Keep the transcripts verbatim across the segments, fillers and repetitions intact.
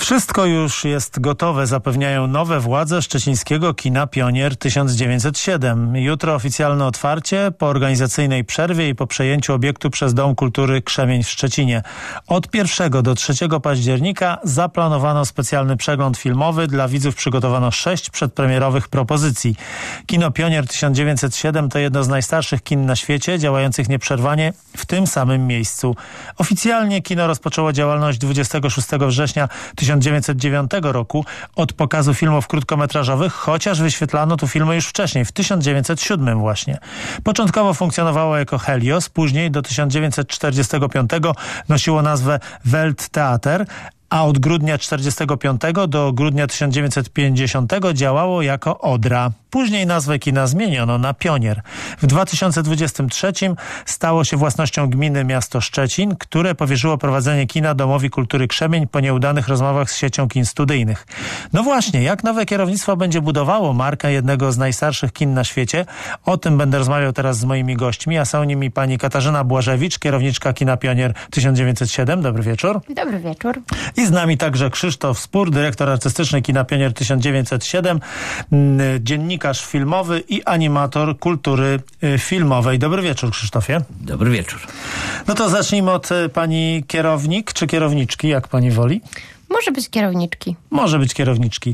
Wszystko już jest gotowe, zapewniają nowe władze szczecińskiego kina Pionier tysiąc dziewięćset siedem. Jutro oficjalne otwarcie po organizacyjnej przerwie i po przejęciu obiektu przez Dom Kultury Krzemień w Szczecinie. Od pierwszego do trzeciego października zaplanowano specjalny przegląd filmowy. Dla widzów przygotowano sześć przedpremierowych propozycji. Kino Pionier tysiąc dziewięćset siedem to jedno z najstarszych kin na świecie, działających nieprzerwanie w tym samym miejscu. Oficjalnie kino rozpoczęło działalność dwudziestego szóstego września tysiąc dziewięćset dziewiątego roku od pokazu filmów krótkometrażowych, chociaż wyświetlano tu filmy już wcześniej, w tysiąc dziewięćset siódmym właśnie. Początkowo funkcjonowało jako Helios, później do tysiąc dziewięćset czterdziestego piątego nosiło nazwę Welttheater, a od grudnia czterdziestego piątego do grudnia tysiąc dziewięćset pięćdziesiątego działało jako Odra. Później nazwę kina zmieniono na Pionier. W dwa tysiące dwudziestym trzecim stało się własnością gminy miasto Szczecin, które powierzyło prowadzenie kina Domowi Kultury Krzemień po nieudanych rozmowach z siecią kin studyjnych. No właśnie, jak nowe kierownictwo będzie budowało markę jednego z najstarszych kin na świecie? O tym będę rozmawiał teraz z moimi gośćmi, a są nimi pani Katarzyna Błażewicz, kierowniczka kina Pionier tysiąc dziewięćset siedem. Dobry wieczór. Dobry wieczór. I z nami także Krzysztof Spór, dyrektor artystyczny kina Pionier tysiąc dziewięćset siedem, dziennikarz filmowy i animator kultury filmowej. Dobry wieczór, Krzysztofie. Dobry wieczór. No to zacznijmy od pani kierownik czy kierowniczki, jak pani woli? Może być kierowniczki. Może być kierowniczki.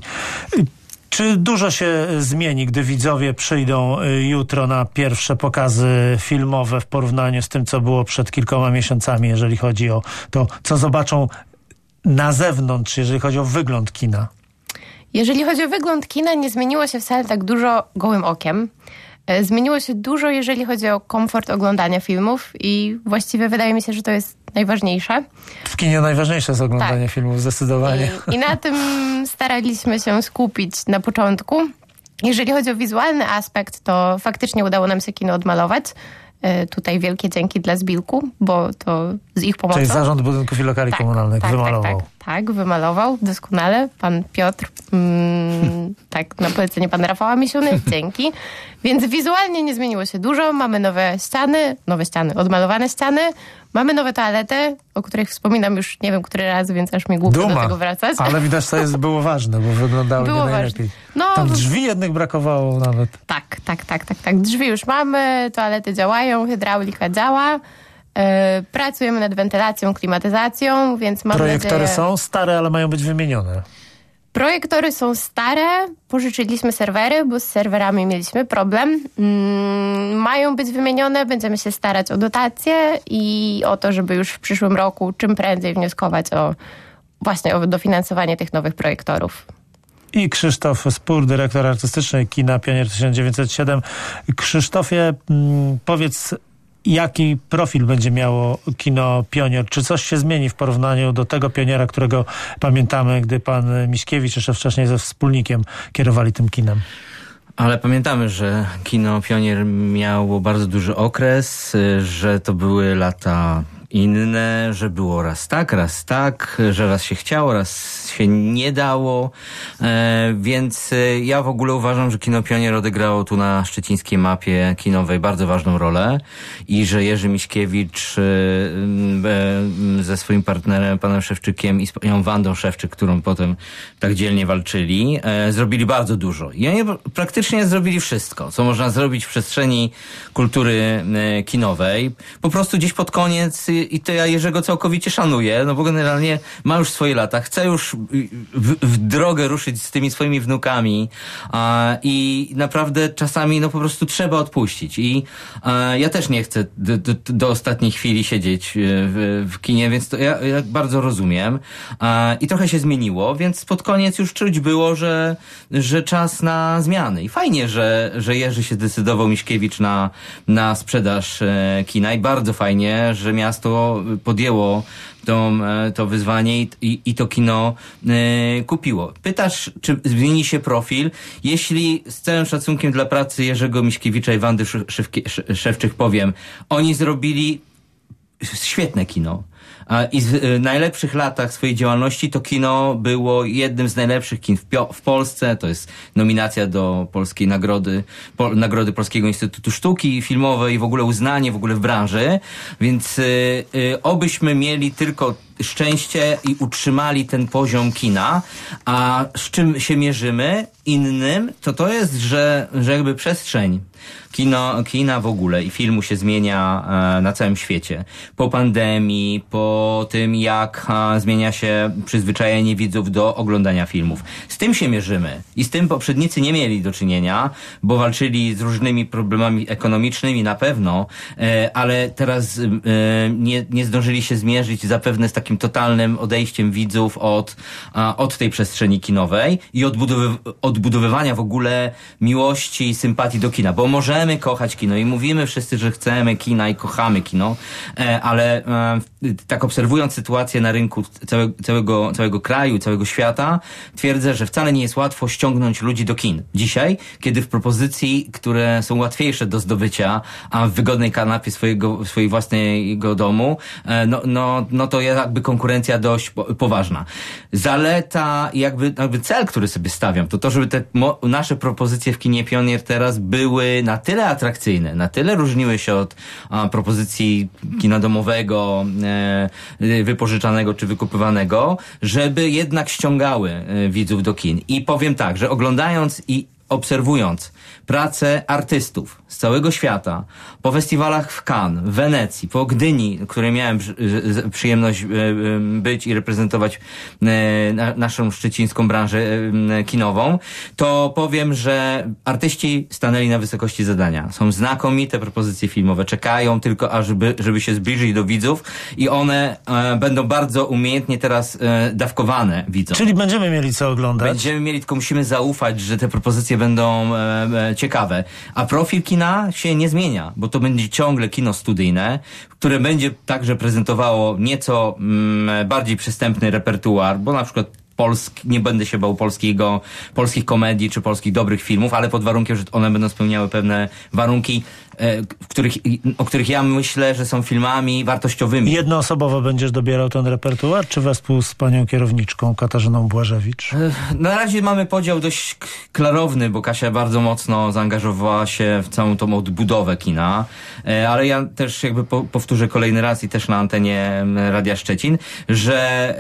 Czy dużo się zmieni, gdy widzowie przyjdą jutro na pierwsze pokazy filmowe w porównaniu z tym, co było przed kilkoma miesiącami, jeżeli chodzi o to, co zobaczą na zewnątrz, jeżeli chodzi o wygląd kina? Jeżeli chodzi o wygląd kina, nie zmieniło się wcale tak dużo gołym okiem. Zmieniło się dużo, jeżeli chodzi o komfort oglądania filmów i właściwie wydaje mi się, że to jest najważniejsze. W kinie najważniejsze jest oglądanie tak. filmów, zdecydowanie. I, I na tym staraliśmy się skupić na początku. Jeżeli chodzi o wizualny aspekt, to faktycznie udało nam się kino odmalować. Tutaj wielkie dzięki dla Zbilku, bo to z ich pomocą. Czyli Zarząd Budynków i Lokali tak, Komunalnych tak, wymalował. Tak, tak, tak, wymalował doskonale. Pan Piotr, mm, tak, na polecenie pana Rafała Misiuny, dzięki. Więc wizualnie nie zmieniło się dużo. Mamy nowe ściany, nowe ściany, odmalowane ściany. Mamy nowe toalety, o których wspominam już nie wiem który raz, więc aż mi głupio Duma, do tego wracać. ale widać, to jest, było ważne, bo wyglądały było nie najlepiej. No, Tam drzwi jednych brakowało nawet. Tak, tak, tak, tak, tak. Drzwi już mamy, toalety działają, hydraulika działa. Yy, pracujemy nad wentylacją, klimatyzacją, więc mam Projektory nadzieję... są stare, ale mają być wymienione. Projektory są stare, pożyczyliśmy serwery, bo z serwerami mieliśmy problem. Mm, mają być wymienione, będziemy się starać o dotacje i o to, żeby już w przyszłym roku czym prędzej wnioskować o właśnie o dofinansowanie tych nowych projektorów. I Krzysztof Spór, dyrektor artystyczny kina Pionier tysiąc dziewięćset siedem. Krzysztofie, mm, powiedz, jaki profil będzie miało kino Pionier? Czy coś się zmieni w porównaniu do tego Pioniera, którego pamiętamy, gdy pan Miśkiewicz jeszcze wcześniej ze wspólnikiem kierowali tym kinem? Ale pamiętamy, że kino Pionier miało bardzo duży okres, że to były lata inne, że było raz tak, raz tak, że raz się chciało, raz się nie dało, e, więc ja w ogóle uważam, że kino Pionier odegrało tu na szczecińskiej mapie kinowej bardzo ważną rolę i że Jerzy Miśkiewicz e, e, ze swoim partnerem, panem Szewczykiem i z panią Wandą Szewczyk, którą potem tak dzielnie walczyli, e, zrobili bardzo dużo. I oni praktycznie zrobili wszystko, co można zrobić w przestrzeni kultury e, kinowej. Po prostu gdzieś pod koniec i to ja Jerzego całkowicie szanuję, no bo generalnie ma już swoje lata, chce już w, w drogę ruszyć z tymi swoimi wnukami a, i naprawdę czasami no po prostu trzeba odpuścić i a, ja też nie chcę do, do, do ostatniej chwili siedzieć w, w kinie, więc to ja, ja bardzo rozumiem a, i trochę się zmieniło, więc pod koniec już czuć było, że, że czas na zmiany i fajnie, że, że Jerzy się zdecydował, Miśkiewicz, na, na sprzedaż e, kina i bardzo fajnie, że miasto podjęło to, to wyzwanie i, i, i to kino y, kupiło. Pytasz, czy zmieni się profil? Jeśli z całym szacunkiem dla pracy Jerzego Miśkiewicza i Wandy Szewczyk powiem, oni zrobili świetne kino. I w najlepszych latach swojej działalności to kino było jednym z najlepszych kin w, Pio- w Polsce. To jest nominacja do Polskiej Nagrody, po, Nagrody Polskiego Instytutu Sztuki Filmowej, w ogóle uznanie w ogóle w branży. Więc y, y, obyśmy mieli tylko szczęście i utrzymali ten poziom kina. A z czym się mierzymy innym, to to jest, że, że jakby przestrzeń Kino, kina w ogóle i filmu się zmienia e, na całym świecie. Po pandemii, po tym jak e, zmienia się przyzwyczajenie widzów do oglądania filmów. Z tym się mierzymy. I z tym poprzednicy nie mieli do czynienia, bo walczyli z różnymi problemami ekonomicznymi na pewno, e, ale teraz e, nie, nie zdążyli się zmierzyć zapewne z takim totalnym odejściem widzów od, a, od tej przestrzeni kinowej i odbudowy, odbudowywania w ogóle miłości i sympatii do kina, bo możemy kochać kino i mówimy wszyscy, że chcemy kina i kochamy kino, ale tak obserwując sytuację na rynku całego, całego, całego kraju, całego świata, twierdzę, że wcale nie jest łatwo ściągnąć ludzi do kin. Dzisiaj, kiedy w propozycji, które są łatwiejsze do zdobycia, a w wygodnej kanapie swojego, swojej własnego domu, no, no, no to jest jakby konkurencja dość poważna. Zaleta i jakby, jakby cel, który sobie stawiam, to to, żeby te mo- nasze propozycje w kinie Pionier teraz były na tyle atrakcyjne, na tyle różniły się od a, propozycji kina domowego, e, wypożyczanego czy wykupywanego, żeby jednak ściągały e, widzów do kin. I powiem tak, że oglądając i obserwując pracę artystów z całego świata, po festiwalach w Cannes, w Wenecji, po Gdyni, w której miałem przyjemność być i reprezentować naszą szczecińską branżę kinową, to powiem, że artyści stanęli na wysokości zadania. Są znakomite propozycje filmowe, czekają tylko, ażeby, żeby się zbliżyć do widzów i one e, będą bardzo umiejętnie teraz e, dawkowane widzom. Czyli będziemy mieli co oglądać. Będziemy mieli, tylko musimy zaufać, że te propozycje będą e, e, ciekawe. A profil kina się nie zmienia, bo to będzie ciągle kino studyjne, które będzie także prezentowało nieco mm, bardziej przystępny repertuar, bo na przykład Polsk, nie będę się bał polskiego, polskich komedii czy polskich dobrych filmów, ale pod warunkiem, że one będą spełniały pewne warunki, e, w których, o których ja myślę, że są filmami wartościowymi. Jednoosobowo będziesz dobierał ten repertuar, czy wespół z panią kierowniczką Katarzyną Błażewicz? E, na razie mamy podział dość klarowny, bo Kasia bardzo mocno zaangażowała się w całą tą odbudowę kina, e, ale ja też jakby po, powtórzę kolejny raz i też na antenie Radia Szczecin, że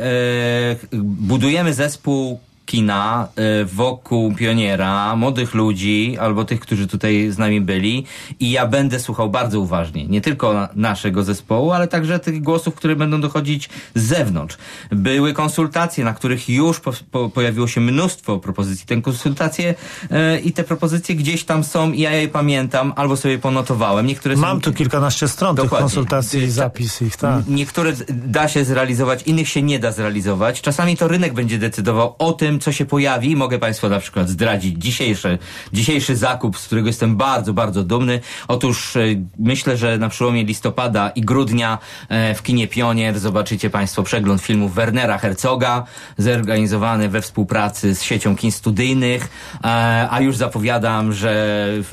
e, budujemy zespół kina y, wokół Pioniera, młodych ludzi, albo tych, którzy tutaj z nami byli i ja będę słuchał bardzo uważnie, nie tylko na, naszego zespołu, ale także tych głosów, które będą dochodzić z zewnątrz. Były konsultacje, na których już po, po, pojawiło się mnóstwo propozycji. Te konsultacje y, i te propozycje gdzieś tam są i ja je pamiętam, albo sobie ponotowałem. Niektóre Mam są... tu kilkanaście stron Dokładnie. tych konsultacji i zapis ich, tak. Niektóre da się zrealizować, innych się nie da zrealizować. Czasami to rynek będzie decydował o tym, co się pojawi. Mogę Państwu na przykład zdradzić dzisiejszy, dzisiejszy zakup, z którego jestem bardzo, bardzo dumny. Otóż e, myślę, że na przełomie listopada i grudnia e, w kinie Pionier zobaczycie Państwo przegląd filmów Wernera Herzoga, zorganizowany we współpracy z siecią kin studyjnych, e, a już zapowiadam, że w,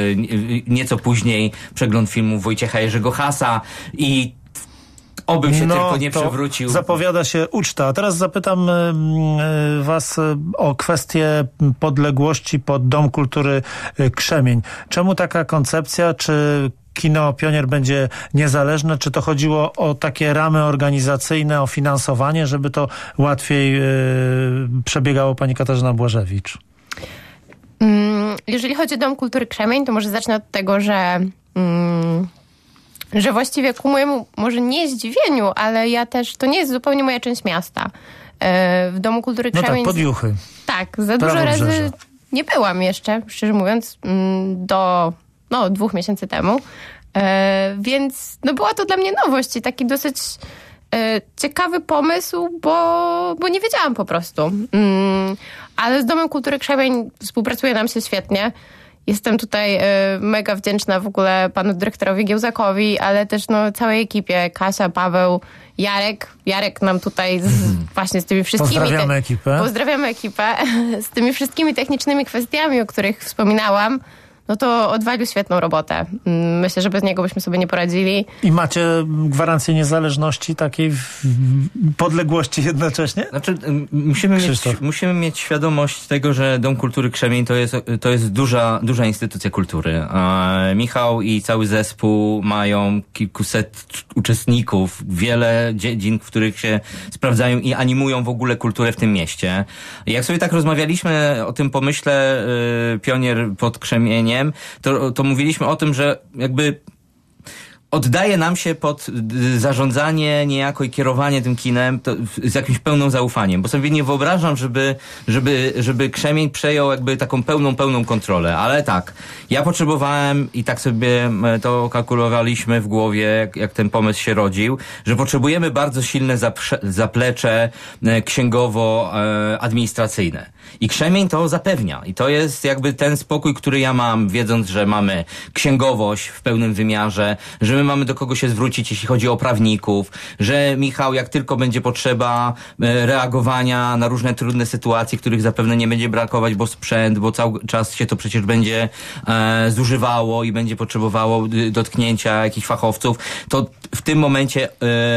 w, nieco później przegląd filmów Wojciecha Jerzego Hasa i obym się no, tylko nie przewrócił. Zapowiada się uczta. A teraz zapytam y, was o kwestię podległości pod Dom Kultury Krzemień. Czemu taka koncepcja? Czy kino Pionier będzie niezależne? Czy to chodziło o takie ramy organizacyjne, o finansowanie, żeby to łatwiej y, przebiegało? Pani Katarzyna Błażewicz. Jeżeli chodzi o Dom Kultury Krzemień, to może zacznę od tego, że mm, że właściwie ku mojemu, może nie zdziwieniu, ale ja też, to nie jest zupełnie moja część miasta. W Domu Kultury Krzemień... No tak, pod Juchy. Tak, za dużo razy nie byłam jeszcze, szczerze mówiąc, do no, dwóch miesięcy temu. Więc no, była to dla mnie nowość i taki dosyć ciekawy pomysł, bo, bo nie wiedziałam po prostu. Ale z Domem Kultury Krzemień współpracuje nam się świetnie. Jestem tutaj y, mega wdzięczna w ogóle panu dyrektorowi Giełzakowi, ale też no, całej ekipie, Kasia, Paweł, Jarek. Jarek nam tutaj z, właśnie z tymi wszystkimi... Pozdrawiamy ekipę. Pozdrawiamy ekipę. Z tymi wszystkimi technicznymi kwestiami, o których wspominałam, no to odwalił świetną robotę. Myślę, że bez niego byśmy sobie nie poradzili. I macie gwarancję niezależności takiej w podległości jednocześnie? Znaczy, musimy mieć, musimy mieć świadomość tego, że Dom Kultury Krzemień to jest, to jest duża, duża instytucja kultury. A Michał i cały zespół mają kilkuset uczestników, wiele dziedzin, w których się sprawdzają i animują w ogóle kulturę w tym mieście. I jak sobie tak rozmawialiśmy o tym pomyśle y, Pionier pod Krzemieniem, to, to mówiliśmy o tym, że jakby oddaje nam się pod zarządzanie niejako i kierowanie tym kinem to z jakimś pełnym zaufaniem, bo sobie nie wyobrażam, żeby, żeby, żeby Krzemień przejął jakby taką pełną, pełną kontrolę, ale tak, ja potrzebowałem i tak sobie to kalkulowaliśmy w głowie, jak, jak ten pomysł się rodził, że potrzebujemy bardzo silne zaprze- zaplecze księgowo-administracyjne. I Krzemień to zapewnia. I to jest jakby ten spokój, który ja mam, wiedząc, że mamy księgowość w pełnym wymiarze, że my mamy do kogo się zwrócić, jeśli chodzi o prawników, że Michał, jak tylko będzie potrzeba reagowania na różne trudne sytuacje, których zapewne nie będzie brakować, bo sprzęt, bo cały czas się to przecież będzie e, zużywało i będzie potrzebowało dotknięcia jakichś fachowców, to w tym momencie e,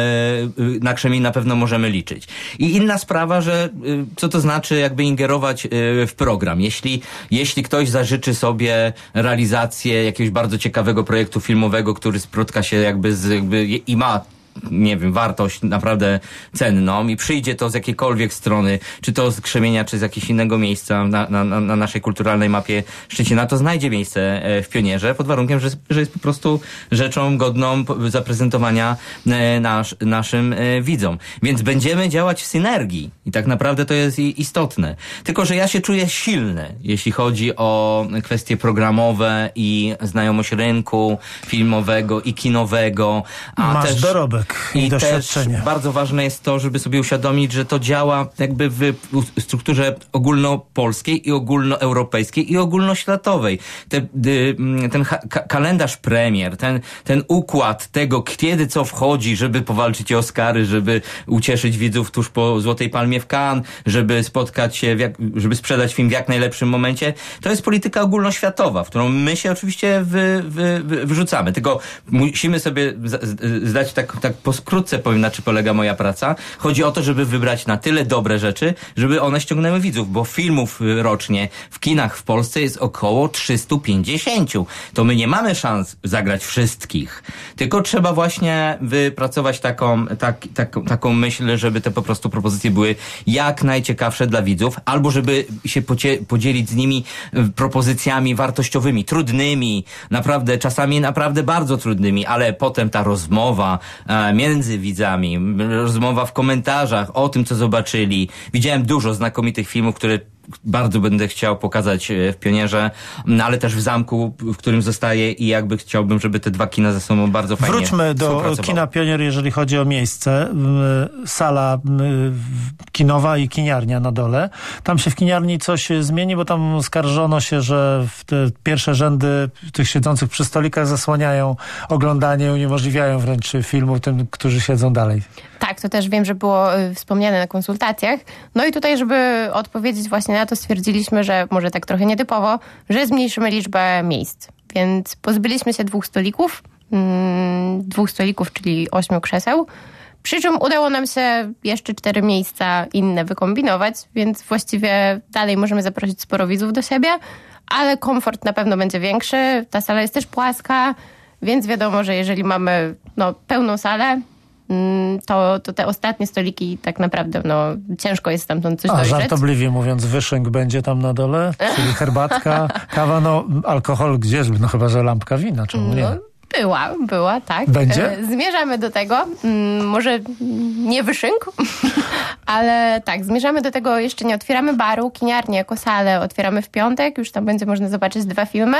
na Krzemień na pewno możemy liczyć. I inna sprawa, że e, co to znaczy jakby ingerować w program. Jeśli, jeśli ktoś zażyczy sobie realizację jakiegoś bardzo ciekawego projektu filmowego, który spotka się jakby z, jakby i ma nie wiem, wartość naprawdę cenną i przyjdzie to z jakiejkolwiek strony, czy to z Krzemienia, czy z jakiegoś innego miejsca na, na, na naszej kulturalnej mapie Szczecina, to znajdzie miejsce w Pionierze, pod warunkiem, że, że jest po prostu rzeczą godną zaprezentowania nasz, naszym widzom. Więc będziemy działać w synergii i tak naprawdę to jest istotne. Tylko, że ja się czuję silny, jeśli chodzi o kwestie programowe i znajomość rynku filmowego i kinowego. A Masz też dorobek. I, I też bardzo ważne jest to, żeby sobie uświadomić, że to działa jakby w strukturze ogólnopolskiej i ogólnoeuropejskiej i ogólnoświatowej. Te, ten ka- kalendarz premier, ten, ten układ tego, kiedy co wchodzi, żeby powalczyć o Oscary, żeby ucieszyć widzów tuż po Złotej Palmie w Cannes, żeby spotkać się, w jak, żeby sprzedać film w jak najlepszym momencie, to jest polityka ogólnoświatowa, w którą my się oczywiście wy, wy, wy, wyrzucamy. Tylko musimy sobie zdać tak, tak po skrótce powiem, na czym polega moja praca. Chodzi o to, żeby wybrać na tyle dobre rzeczy, żeby one ściągnęły widzów, bo filmów rocznie w kinach w Polsce jest około trzysta pięćdziesiąt. To my nie mamy szans zagrać wszystkich. Tylko trzeba właśnie wypracować taką, tak, tak, taką myśl, żeby te po prostu propozycje były jak najciekawsze dla widzów, albo żeby się pocie- podzielić z nimi propozycjami wartościowymi, trudnymi, naprawdę, czasami naprawdę bardzo trudnymi, ale potem ta rozmowa e, między widzami, rozmowa w komentarzach o tym, co zobaczyli. Widziałem dużo znakomitych filmów, które bardzo będę chciał pokazać w Pionierze, no ale też w Zamku, w którym zostaję i jakby chciałbym, żeby te dwa kina ze sobą bardzo fajnie Wróćmy do kina Pionier, jeżeli chodzi o miejsce. Sala kinowa i kiniarnia na dole. Tam się w kiniarni coś zmieni, bo tam skarżono się, że w te pierwsze rzędy tych siedzących przy stolikach zasłaniają oglądanie, uniemożliwiają wręcz filmu tym, którzy siedzą dalej. Tak, to też wiem, że było y, wspomniane na konsultacjach. No i tutaj, żeby odpowiedzieć właśnie na to, stwierdziliśmy, że może tak trochę nietypowo, że zmniejszymy liczbę miejsc. Więc pozbyliśmy się dwóch stolików, mm, dwóch stolików, czyli ośmiu krzeseł. Przy czym udało nam się jeszcze cztery miejsca inne wykombinować, więc właściwie dalej możemy zaprosić sporo widzów do siebie, ale komfort na pewno będzie większy. Ta sala jest też płaska, więc wiadomo, że jeżeli mamy no, pełną salę, To, to te ostatnie stoliki tak naprawdę no, ciężko jest stamtąd coś A, dojrzeć. Żartobliwie mówiąc, wyszynk będzie tam na dole, czyli herbatka, kawa, no alkohol gdzież, no chyba, że lampka wina, czemu nie? No, była, była, tak. Będzie? Zmierzamy do tego, może nie wyszynk, ale tak, zmierzamy do tego, jeszcze nie otwieramy baru, kiniarnię jako salę otwieramy w piątek, już tam będzie można zobaczyć dwa filmy.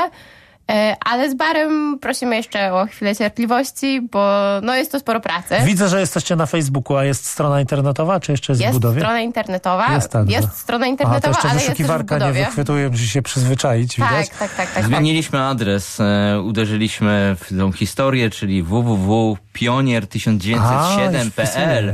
Ale z barem prosimy jeszcze o chwilę cierpliwości, bo no jest to sporo pracy. Widzę, że jesteście na Facebooku, a jest strona internetowa, czy jeszcze jest, jest w budowie? Jest strona internetowa, jest, tak, jest strona internetowa, Aha, to ale jeszcze wyszukiwarka jest też w nie wychwytuje, musi się przyzwyczaić, tak, widać? Tak, tak, tak. Zmieniliśmy tak. adres, e, uderzyliśmy w tą historię, czyli w w w kropka pionier tysiąc dziewięćset siedem kropka p l.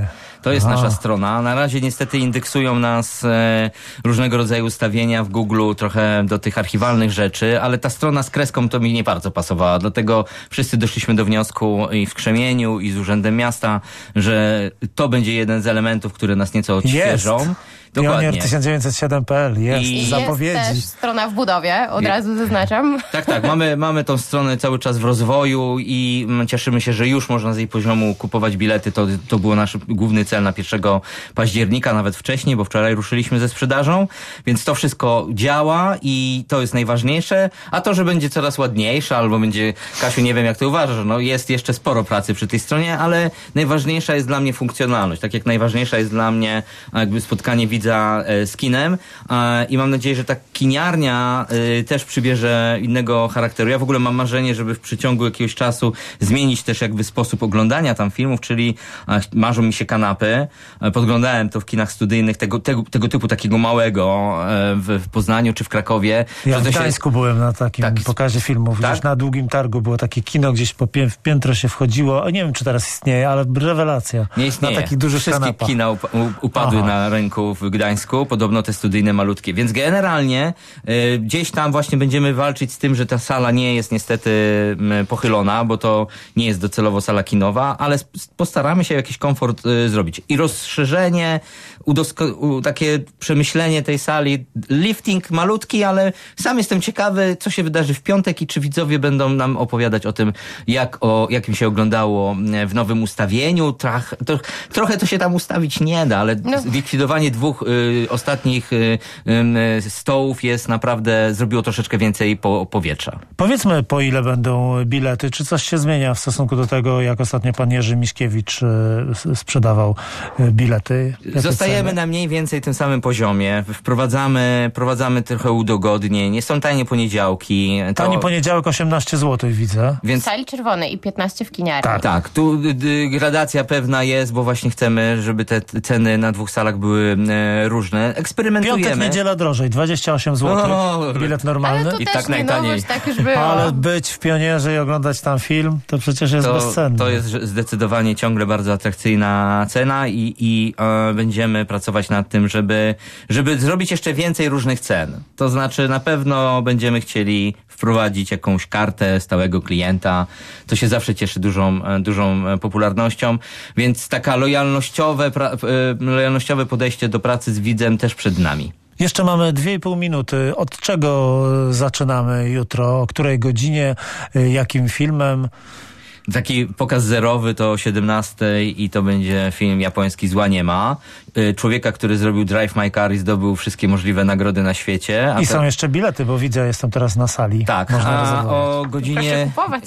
To jest A. nasza strona. Na razie niestety indeksują nas e, różnego rodzaju ustawienia w Google, trochę do tych archiwalnych rzeczy, ale ta strona z kreską to mi nie bardzo pasowała. Dlatego wszyscy doszliśmy do wniosku i w Krzemieniu, i z Urzędem Miasta, że to będzie jeden z elementów, które nas nieco odświeżą. Jest. Dokładnie. Pionier tysiąc dziewięćset siedem kropka p l jest I zapowiedzi. Jest też strona w budowie, od I- razu zaznaczam. Tak, tak. Mamy, mamy tą stronę cały czas w rozwoju i mm, cieszymy się, że już można z jej poziomu kupować bilety. To, to był nasz główny cel na pierwszego października, nawet wcześniej, bo wczoraj ruszyliśmy ze sprzedażą, więc to wszystko działa i to jest najważniejsze. A to, że będzie coraz ładniejsza albo będzie, Kasiu, nie wiem jak ty uważasz, no jest jeszcze sporo pracy przy tej stronie, ale najważniejsza jest dla mnie funkcjonalność. Tak jak najważniejsza jest dla mnie jakby spotkanie widza z kinem i mam nadzieję, że ta kiniarnia też przybierze innego charakteru. Ja w ogóle mam marzenie, żeby w przeciągu jakiegoś czasu zmienić też jakby sposób oglądania tam filmów, czyli marzą mi się kanapy. Podglądałem to w kinach studyjnych tego, tego, tego typu takiego małego w, w Poznaniu czy w Krakowie. Ja że w to się... Gdańsku byłem na takim Tak. pokazie filmów. Tak? Gdzieś na Długim Targu było takie kino, gdzieś po pię- w piętro się wchodziło. A nie wiem, czy teraz istnieje, ale rewelacja. Nie istnieje. Na takich dużych Wszystkie kanapach. kina up- u- upadły Aha. na rynku w Gdańsku, podobno te studyjne malutkie. Więc generalnie y, gdzieś tam właśnie będziemy walczyć z tym, że ta sala nie jest niestety y, pochylona, bo to nie jest docelowo sala kinowa, ale sp- postaramy się jakiś komfort y, zrobić. I rozszerzenie, udosko- u, takie przemyślenie tej sali, lifting malutki, ale sam jestem ciekawy, co się wydarzy w piątek i czy widzowie będą nam opowiadać o tym, jak o, jakim się oglądało w nowym ustawieniu. Trach, to, trochę to się tam ustawić nie da, ale No. likwidowanie dwóch y, ostatnich y, y, stołów jest naprawdę, zrobiło troszeczkę więcej po, powietrza. Powiedzmy, po ile będą bilety? Czy coś się zmienia w stosunku do tego, jak ostatnio pan Jerzy Miśkiewicz y, s- sprzedawał y, bilety? Jakie Zostajemy ceny? na mniej więcej tym samym poziomie. Wprowadzamy, wprowadzamy trochę udogodnień. Są tanie poniedziałki. To, Tani poniedziałek osiemnaście złotych widzę. W więc sali czerwonej i piętnaście w kiniarni. Tak. Tak, tu y, y, gradacja pewna jest, bo właśnie chcemy, żeby te t- ceny na dwóch salach były e, różne. Eksperymentujemy. Piątek, niedziela drożej, dwadzieścia osiem złotych. O, Bilet Ale normalny. to I też tak nie najtaniej. nowość, tak już było. Ale być w Pionierze i oglądać tam film, to przecież jest To, bezcenne. to jest zdecydowanie ciągle bardzo atrakcyjna cena i, i e, będziemy pracować nad tym, żeby, żeby zrobić jeszcze więcej różnych cen. To znaczy na pewno będziemy chcieli wprowadzić jakąś kartę stałego klienta. To się zawsze cieszy dużą, e, dużą e, popularnością, więc taka lojalnościowe, pra, e, lojalnościowe podejście do pracy z widzem też przed nami. Jeszcze mamy dwie i pół minuty. Od czego zaczynamy jutro? O której godzinie? Y, Jakim filmem? Taki pokaz zerowy to o siedemnastej i to będzie film japoński Zła nie ma. Y, Człowieka, który zrobił Drive My Car i zdobył wszystkie możliwe nagrody na świecie. A I te- są jeszcze bilety, bo widzę, jestem teraz na sali. Tak, Można a rezerwować. o Proszę godzinie kupować.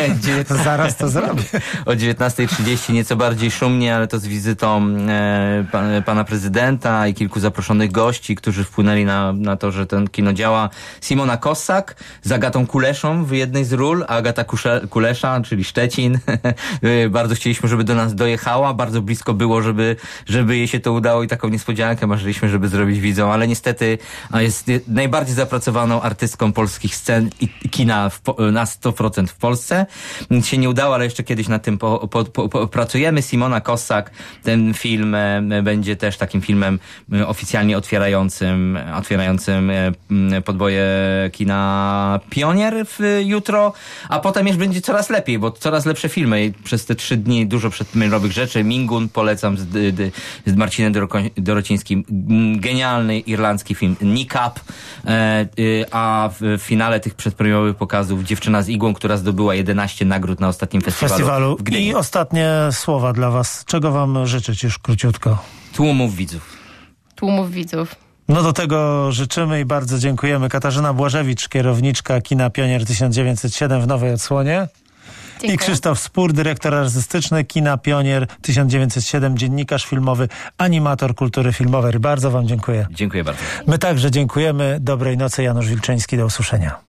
Zaraz to zrobię. o dziewiętnastej trzydzieści nieco bardziej szumnie, ale to z wizytą e, pa, pana prezydenta i kilku zaproszonych gości, którzy wpłynęli na, na to, że ten kino działa. Simona Kossak z Agatą Kuleszą w jednej z ról, a Agata Kusze, Kulesza, czyli Szczecin. Bardzo chcieliśmy, żeby do nas dojechała. Bardzo blisko było, żeby, żeby jej się to udało i taką niespodziankę marzyliśmy, żeby zrobić widzom, ale niestety a jest najbardziej zapracowaną artystką polskich scen i kina w, po- na sto procent w Polsce. Nic się nie udało, ale jeszcze kiedyś nad tym po, po, po, po, pracujemy. Simona Kossak, ten film e, będzie też takim filmem e, oficjalnie otwierającym, otwierającym e, m, podboje kina Pionier w, jutro, a potem już będzie coraz lepiej, bo coraz lepsze filmy i przez te trzy dni dużo przedpremierowych rzeczy. Mingun polecam z, d, d, z Marcinem Doroko- Dorocińskim. Genialny irlandzki film Niqab, e, y, a w finale tych przedpremierowych pokazów Dziewczyna z igłą, która zdobyła jedenaście nagród na ostatnim festiwalu, Festiwalu. w Gdyni. I ostatnie słowa dla was. Czego wam życzyć już króciutko? Tłumów widzów. Tłumów widzów. No do tego życzymy i bardzo dziękujemy. Katarzyna Błażewicz, kierowniczka kina Pionier tysiąc dziewięćset siedem w Nowej Odsłonie. Dziękuję. I Krzysztof Spór, dyrektor artystyczny kina Pionier tysiąc dziewięćset siedem, dziennikarz filmowy, animator kultury filmowej. Bardzo wam dziękuję. Dziękuję bardzo. My także dziękujemy. Dobrej nocy. Janusz Wilczyński. Do usłyszenia.